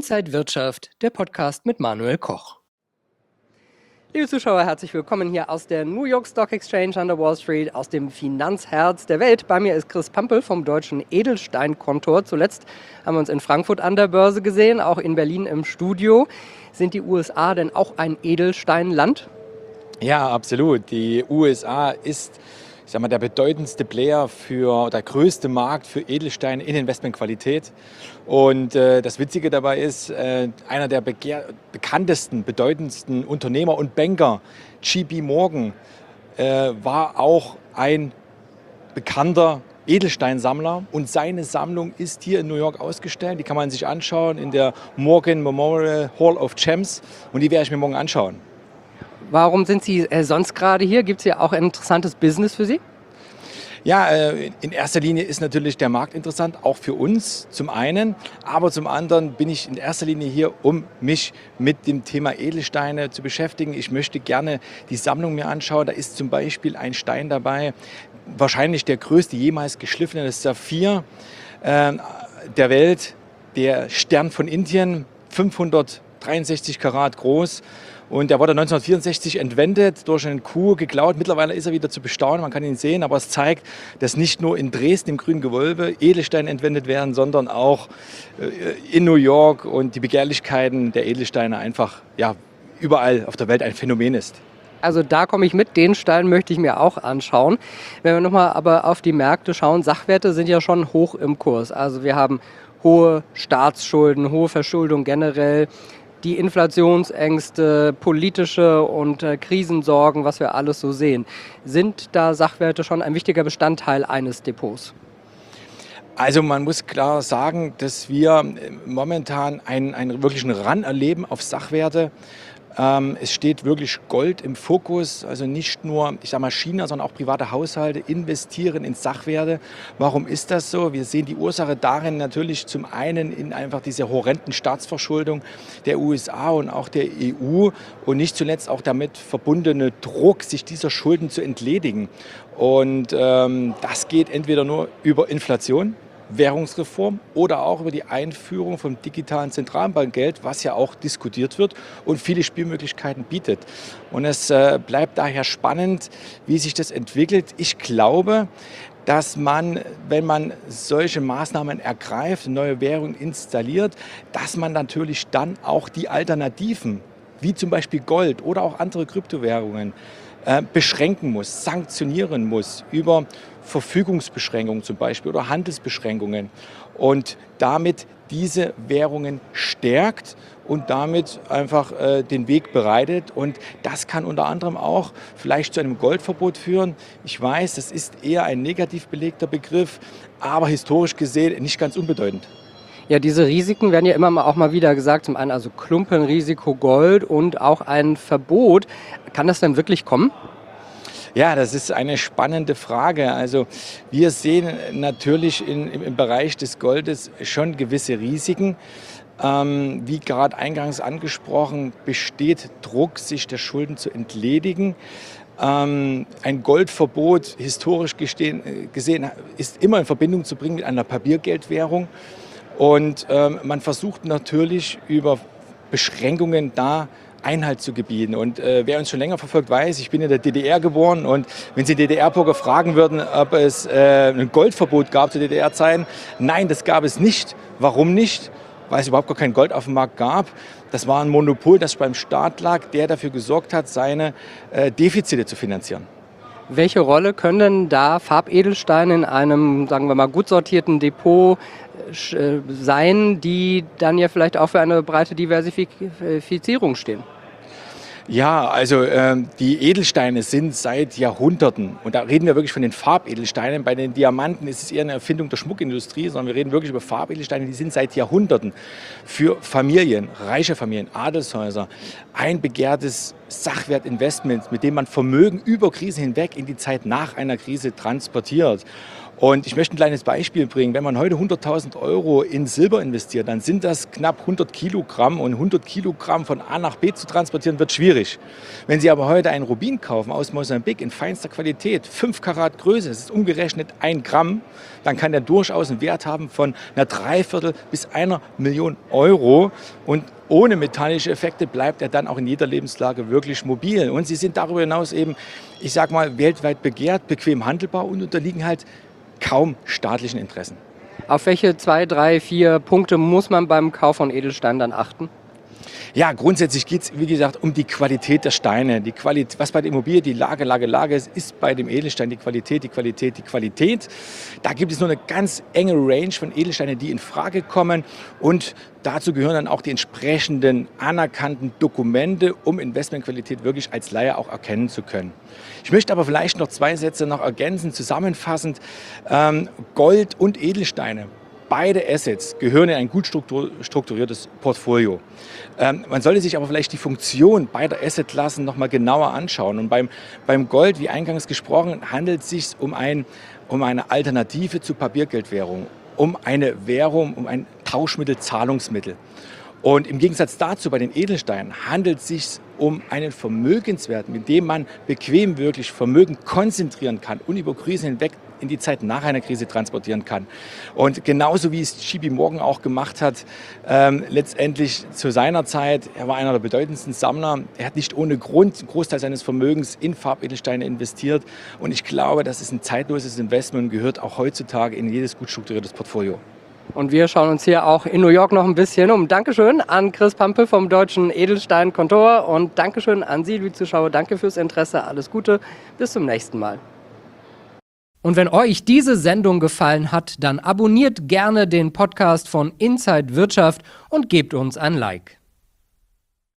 Inside Wirtschaft, der Podcast mit Manuel Koch. Liebe Zuschauer, herzlich willkommen hier aus der New York Stock Exchange an der Wall Street, aus dem Finanzherz der Welt. Bei mir ist Chris Pampel vom Deutschen Edelsteinkontor. Zuletzt haben wir uns in Frankfurt an der Börse gesehen, auch in Berlin im Studio. Sind die USA denn auch ein Edelsteinland? Ja, absolut. Die USA ist, der bedeutendste Player der größte Markt für Edelsteine in Investmentqualität. Und das Witzige dabei ist, einer der bekanntesten, bedeutendsten Unternehmer und Banker, JP Morgan, war auch ein bekannter Edelsteinsammler und seine Sammlung ist hier in New York ausgestellt. Die kann man sich anschauen in der Morgan Memorial Hall of Gems und die werde ich mir morgen anschauen. Warum sind Sie sonst gerade hier? Gibt es hier auch ein interessantes Business für Sie? Ja, in erster Linie ist natürlich der Markt interessant, auch für uns zum einen. Aber zum anderen bin ich in erster Linie hier, um mich mit dem Thema Edelsteine zu beschäftigen. Ich möchte gerne die Sammlung mir anschauen. Da ist zum Beispiel ein Stein dabei, wahrscheinlich der größte jemals geschliffene Saphir der Welt, der Stern von Indien, 563 Karat groß. Und der wurde 1964 entwendet, durch einen Coup geklaut. Mittlerweile ist er wieder zu bestaunen, man kann ihn sehen. Aber es zeigt, dass nicht nur in Dresden im Grünen Gewölbe Edelsteine entwendet werden, sondern auch in New York und die Begehrlichkeiten der Edelsteine einfach überall auf der Welt ein Phänomen ist. Also da komme ich mit, den Stein möchte ich mir auch anschauen. Wenn wir nochmal aber auf die Märkte schauen, Sachwerte sind ja schon hoch im Kurs. Also wir haben hohe Staatsschulden, hohe Verschuldung generell. Die Inflationsängste, politische und Krisensorgen, was wir alles so sehen. Sind da Sachwerte schon ein wichtiger Bestandteil eines Depots? Also man muss klar sagen, dass wir momentan einen wirklichen Run erleben auf Sachwerte. Es steht wirklich Gold im Fokus, also nicht nur China, sondern auch private Haushalte investieren in Sachwerte. Warum ist das so? Wir sehen die Ursache darin natürlich zum einen in einfach dieser horrenden Staatsverschuldung der USA und auch der EU und nicht zuletzt auch damit verbundene Druck, sich dieser Schulden zu entledigen. Und das geht entweder nur über Inflation, Währungsreform oder auch über die Einführung vom digitalen Zentralbankgeld, was ja auch diskutiert wird und viele Spielmöglichkeiten bietet. Und es bleibt daher spannend, wie sich das entwickelt. Ich glaube, dass man, wenn man solche Maßnahmen ergreift, neue Währungen installiert, dass man natürlich dann auch die Alternativen, wie zum Beispiel Gold oder auch andere Kryptowährungen, beschränken muss, sanktionieren muss über Verfügungsbeschränkungen zum Beispiel oder Handelsbeschränkungen und damit diese Währungen stärkt und damit einfach den Weg bereitet. Und das kann unter anderem auch vielleicht zu einem Goldverbot führen. Ich weiß, das ist eher ein negativ belegter Begriff, aber historisch gesehen nicht ganz unbedeutend. Ja, diese Risiken werden ja immer auch mal wieder gesagt, zum einen also Klumpenrisiko Gold und auch ein Verbot. Kann das denn wirklich kommen? Ja, das ist eine spannende Frage. Also wir sehen natürlich im Bereich des Goldes schon gewisse Risiken. Wie gerade eingangs angesprochen, besteht Druck, sich der Schulden zu entledigen. Ein Goldverbot, historisch gesehen, ist immer in Verbindung zu bringen mit einer Papiergeldwährung. Und man versucht natürlich über Beschränkungen da Einhalt zu gebieten. Und wer uns schon länger verfolgt, weiß, ich bin in der DDR geboren und wenn Sie DDR-Bürger fragen würden, ob es ein Goldverbot gab zu DDR-Zeiten, nein, das gab es nicht. Warum nicht? Weil es überhaupt gar kein Gold auf dem Markt gab. Das war ein Monopol, das beim Staat lag, der dafür gesorgt hat, seine Defizite zu finanzieren. Welche Rolle können denn da Farbedelsteine in einem, sagen wir mal, gut sortierten Depot sein, die dann ja vielleicht auch für eine breite Diversifizierung stehen? Ja, also die Edelsteine sind seit Jahrhunderten, und da reden wir wirklich von den Farbedelsteinen, bei den Diamanten ist es eher eine Erfindung der Schmuckindustrie, sondern wir reden wirklich über Farbedelsteine, die sind seit Jahrhunderten für Familien, reiche Familien, Adelshäuser, ein begehrtes Sachwertinvestment, mit dem man Vermögen über Krisen hinweg in die Zeit nach einer Krise transportiert. Und ich möchte ein kleines Beispiel bringen. Wenn man heute 100.000 € in Silber investiert, dann sind das knapp 100 Kilogramm. Und 100 Kilogramm von A nach B zu transportieren, wird schwierig. Wenn Sie aber heute einen Rubin kaufen aus Mosambik in feinster Qualität, 5 Karat Größe, das ist umgerechnet 1 Gramm, dann kann der durchaus einen Wert haben von einer Dreiviertel bis 1 Million Euro. Und ohne metallische Effekte bleibt er dann auch in jeder Lebenslage wirklich mobil. Und sie sind darüber hinaus eben, ich sag mal, weltweit begehrt, bequem handelbar und unterliegen halt kaum staatlichen Interessen. Auf welche 2, 3, 4 Punkte muss man beim Kauf von Edelsteinen dann achten? Ja, grundsätzlich geht es, wie gesagt, um die Qualität der Steine. Was bei der Immobilie die Lage ist, ist bei dem Edelstein die Qualität. Da gibt es nur eine ganz enge Range von Edelsteinen, die in Frage kommen. Und dazu gehören dann auch die entsprechenden anerkannten Dokumente, um Investmentqualität wirklich als Laie auch erkennen zu können. Ich möchte aber vielleicht noch 2 Sätze noch ergänzen, zusammenfassend. Gold und Edelsteine. Beide Assets gehören in ein gut strukturiertes Portfolio. Man sollte sich aber vielleicht die Funktion beider Assetklassen noch mal genauer anschauen. Und beim Gold, wie eingangs gesprochen, handelt es sich um eine Alternative zu Papiergeldwährung, um eine Währung, um ein Tauschmittel, Zahlungsmittel. Und im Gegensatz dazu bei den Edelsteinen handelt es sich um einen Vermögenswert, mit dem man bequem wirklich Vermögen konzentrieren kann und über Krisen hinweg in die Zeit nach einer Krise transportieren kann. Und genauso wie es JP Morgan auch gemacht hat, letztendlich zu seiner Zeit, er war einer der bedeutendsten Sammler, er hat nicht ohne Grund einen Großteil seines Vermögens in Farbedelsteine investiert. Und ich glaube, das ist ein zeitloses Investment und gehört auch heutzutage in jedes gut strukturiertes Portfolio. Und wir schauen uns hier auch in New York noch ein bisschen um. Dankeschön an Chris Pampe vom Deutschen Edelstein-Kontor und Dankeschön an Sie, liebe Zuschauer. Danke fürs Interesse. Alles Gute. Bis zum nächsten Mal. Und wenn euch diese Sendung gefallen hat, dann abonniert gerne den Podcast von Inside Wirtschaft und gebt uns ein Like.